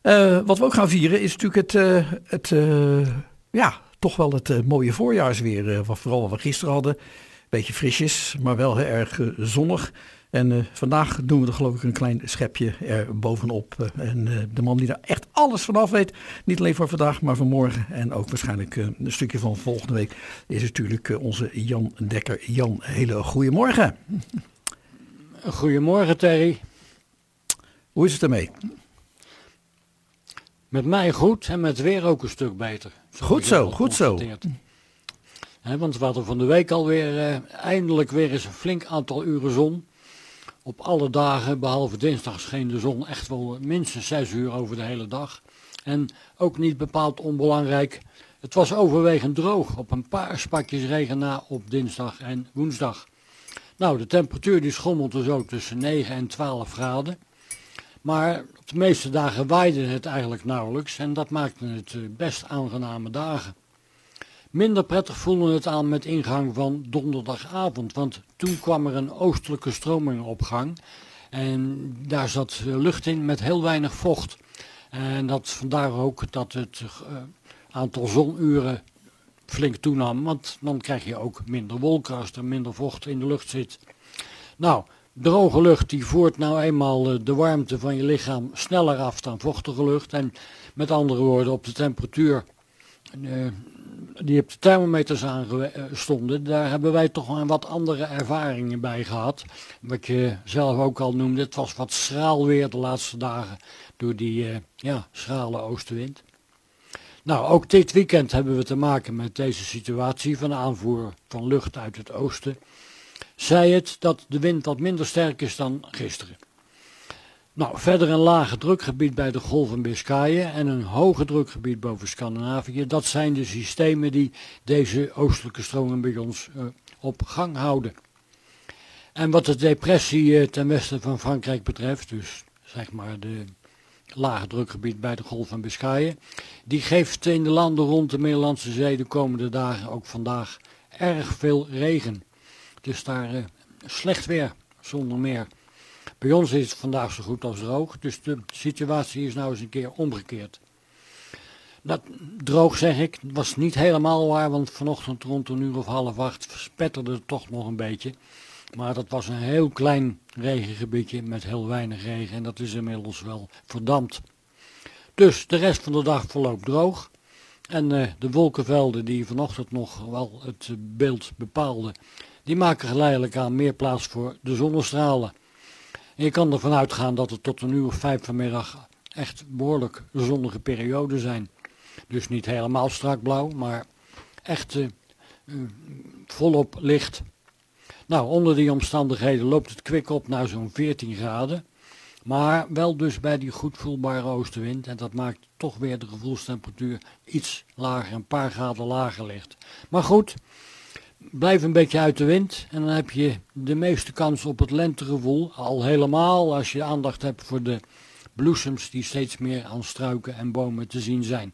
Wat we ook gaan vieren is natuurlijk toch wel het mooie voorjaarsweer. Wat vooral wat we gisteren hadden. Beetje frisjes, maar wel heel erg zonnig. En vandaag doen we er geloof ik een klein schepje er bovenop. De man die daar echt alles vanaf weet, niet alleen voor vandaag, maar voor morgen en ook waarschijnlijk een stukje van volgende week, is natuurlijk onze Jan Dekker. Jan, hele goede morgen. Goedemorgen Terry. Hoe is het ermee? Met mij goed en met weer ook een stuk beter. Goed zo. Want we hadden van de week alweer eindelijk weer eens een flink aantal uren zon. Op alle dagen, behalve dinsdag, scheen de zon echt wel minstens 6 uur over de hele dag. En ook niet bepaald onbelangrijk, het was overwegend droog. Op een paar spatjes regen na op dinsdag en woensdag. Nou, de temperatuur die schommelde zo tussen 9 en 12 graden. Maar op de meeste dagen waaide het eigenlijk nauwelijks en dat maakte het best aangename dagen. Minder prettig voelde het aan met ingang van donderdagavond, want toen kwam er een oostelijke stroming op gang. En daar zat lucht in met heel weinig vocht. En vandaar ook dat het aantal zonuren flink toenam, want dan krijg je ook minder wolken als er minder vocht in de lucht zit. Nou, droge lucht die voert nou eenmaal de warmte van je lichaam sneller af dan vochtige lucht. En met andere woorden, op de temperatuur die op de thermometers aanstonden, daar hebben wij toch een wat andere ervaringen bij gehad. Wat je zelf ook al noemde, het was wat schraal weer de laatste dagen door die schrale oostenwind. Nou, ook dit weekend hebben we te maken met deze situatie van aanvoer van lucht uit het oosten. Zij het dat de wind wat minder sterk is dan gisteren. Nou, verder een lage drukgebied bij de Golf van Biscayen en een hoge drukgebied boven Scandinavië. Dat zijn de systemen die deze oostelijke stroming bij ons op gang houden. En wat de depressie ten westen van Frankrijk betreft, dus zeg maar de lage drukgebied bij de Golf van Biscayen, die geeft in de landen rond de Middellandse Zee de komende dagen, ook vandaag, erg veel regen. Het is daar slecht weer, zonder meer. Bij ons is het vandaag zo goed als droog, dus de situatie is nou eens een keer omgekeerd. Dat droog zeg ik, was niet helemaal waar, want vanochtend rond een uur of 7:30 spetterde het toch nog een beetje. Maar dat was een heel klein regengebiedje met heel weinig regen en dat is inmiddels wel verdampt. Dus de rest van de dag verloopt droog. En de wolkenvelden die vanochtend nog wel het beeld bepaalden, die maken geleidelijk aan meer plaats voor de zonnestralen. En je kan ervan uitgaan dat het tot een uur of 5 vanmiddag echt behoorlijk zonnige perioden zijn. Dus niet helemaal strak blauw, maar echt volop licht. Nou, onder die omstandigheden loopt het kwik op naar zo'n 14 graden. Maar wel dus bij die goed voelbare oostenwind. En dat maakt toch weer de gevoelstemperatuur iets lager, een paar graden lager ligt. Maar goed, blijf een beetje uit de wind en dan heb je de meeste kans op het lentegevoel. Al helemaal als je aandacht hebt voor de bloesems die steeds meer aan struiken en bomen te zien zijn.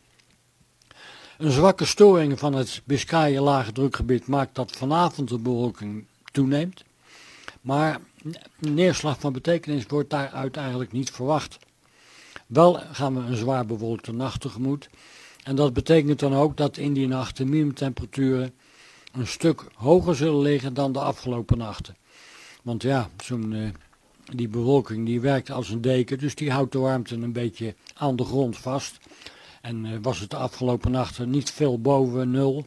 Een zwakke storing van het Biscayen lage drukgebied maakt dat vanavond de bewolking toeneemt. Maar neerslag van betekenis wordt daaruit eigenlijk niet verwacht. Wel gaan we een zwaar bewolkte nacht tegemoet. En dat betekent dan ook dat in die nacht de minimumtemperaturen een stuk hoger zullen liggen dan de afgelopen nachten. Want ja, die bewolking die werkt als een deken, dus die houdt de warmte een beetje aan de grond vast. En was het de afgelopen nachten niet veel boven 0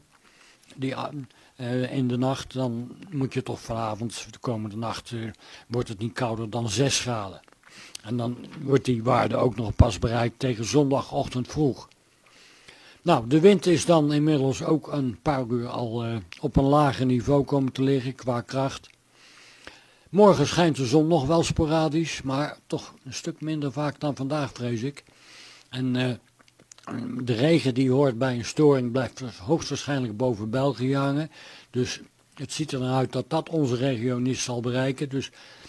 in de nacht, dan moet je toch vanavond, de komende nacht, wordt het niet kouder dan 6 graden. En dan wordt die waarde ook nog pas bereikt tegen zondagochtend vroeg. Nou, de wind is dan inmiddels ook een paar uur al op een lager niveau komen te liggen qua kracht. Morgen schijnt de zon nog wel sporadisch, maar toch een stuk minder vaak dan vandaag, vrees ik. En de regen die hoort bij een storing blijft hoogstwaarschijnlijk boven België hangen. Dus het ziet er naar uit dat dat onze regio niet zal bereiken. Dus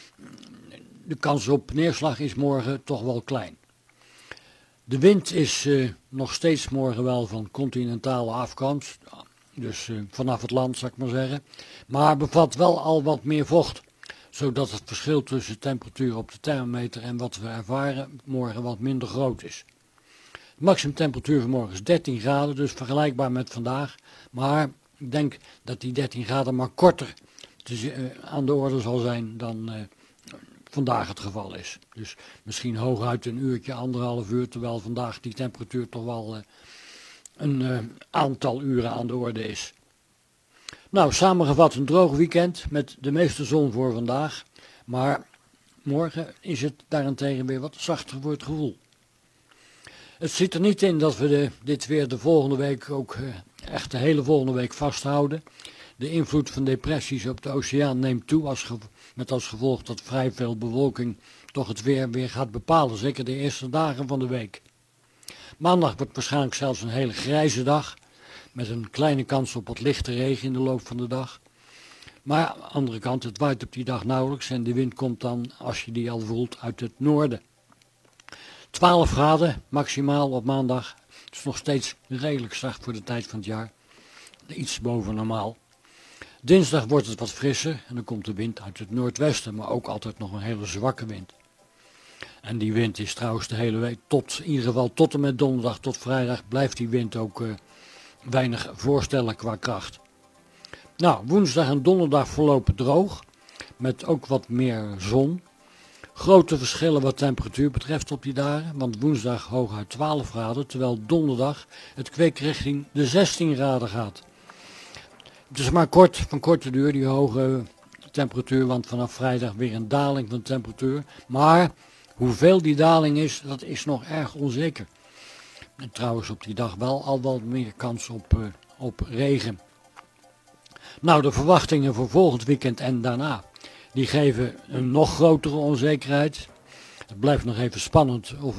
de kans op neerslag is morgen toch wel klein. De wind is nog steeds morgen wel van continentale afkomst. Dus vanaf het land, zou ik maar zeggen. Maar bevat wel al wat meer vocht. zodat het verschil tussen temperatuur op de thermometer en wat we ervaren morgen wat minder groot is. De maximumtemperatuur van morgen is 13 graden, dus vergelijkbaar met vandaag. Maar ik denk dat die 13 graden maar korter aan de orde zal zijn dan vandaag het geval is. Dus misschien hooguit een uurtje, 1,5 uur, terwijl vandaag die temperatuur toch wel een aantal uren aan de orde is. Nou, samengevat een droog weekend met de meeste zon voor vandaag. Maar morgen is het daarentegen weer wat zachter voor het gevoel. Het zit er niet in dat we dit weer de volgende week ook echt de hele volgende week vasthouden. De invloed van depressies op de oceaan neemt toe, met als gevolg dat vrij veel bewolking toch het weer gaat bepalen, zeker de eerste dagen van de week. Maandag wordt waarschijnlijk zelfs een hele grijze dag, met een kleine kans op wat lichte regen in de loop van de dag. Maar aan de andere kant, het waait op die dag nauwelijks en de wind komt dan, als je die al voelt, uit het noorden. 12 graden maximaal op maandag. Het is nog steeds redelijk zacht voor de tijd van het jaar. Iets boven normaal. Dinsdag wordt het wat frisser en dan komt de wind uit het noordwesten, maar ook altijd nog een hele zwakke wind. En die wind is trouwens de hele week, in ieder geval tot en met donderdag tot vrijdag, blijft die wind ook weinig voorstellen qua kracht. Nou, woensdag en donderdag verlopen droog, met ook wat meer zon. Grote verschillen wat temperatuur betreft op die dagen, want woensdag hooguit 12 graden, terwijl donderdag het kwik richting de 16 graden gaat. Het is maar van korte duur die hoge temperatuur, want vanaf vrijdag weer een daling van temperatuur. Maar hoeveel die daling is, dat is nog erg onzeker. En trouwens op die dag wel al wat meer kans op regen. Nou, de verwachtingen voor volgend weekend en daarna, die geven een nog grotere onzekerheid. Het blijft nog even spannend of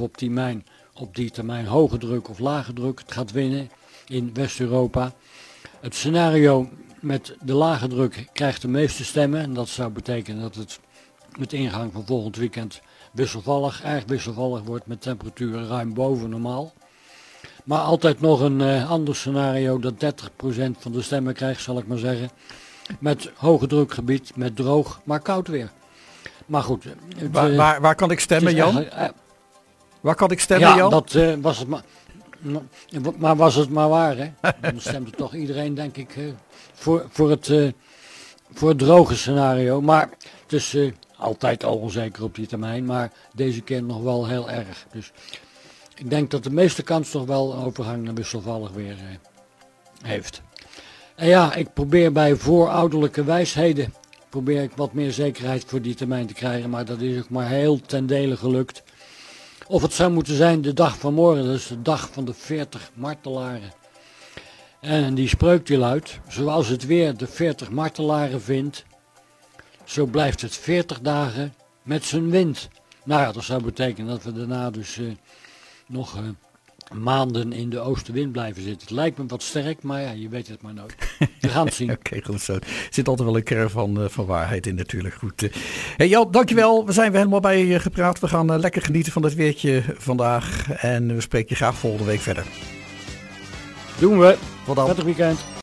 op die termijn hoge druk of lage druk het gaat winnen in West-Europa. Het scenario met de lage druk krijgt de meeste stemmen en dat zou betekenen dat het met ingang van volgend weekend erg wisselvallig wordt met temperaturen ruim boven normaal. Maar altijd nog een ander scenario dat 30% van de stemmen krijgt, zal ik maar zeggen. Met hoge drukgebied, met droog, maar koud weer. Maar goed. Waar kan ik stemmen, Jan? Waar kan ik stemmen, ja, Jan? Dat was het maar was het maar waar, hè? Dan stemde toch iedereen, denk ik, voor het droge scenario. Maar het is altijd al onzeker op die termijn, maar deze keer nog wel heel erg. Dus ik denk dat de meeste kans toch wel een overgang naar wisselvallig weer heeft. En ja, ik probeer bij voorouderlijke wijsheden wat meer zekerheid voor die termijn te krijgen, maar dat is ook maar heel ten dele gelukt. Of het zou moeten zijn de dag van morgen, dat is de dag van de 40 martelaren. En die spreuk die luidt, zoals het weer de 40 martelaren vindt, zo blijft het 40 dagen met zijn wind. Nou ja, dat zou betekenen dat we daarna dus nog maanden in de oostenwind blijven zitten. Het lijkt me wat sterk, maar ja, je weet het maar nooit. We gaan het zien. Oké, goed zo. Er zit altijd wel een kern van waarheid in natuurlijk. Goed. Hey Jan, dankjewel. We zijn weer helemaal bij je gepraat. We gaan lekker genieten van het weertje vandaag. En we spreken je graag volgende week verder. Doen we. Tot dan. Prettig weekend.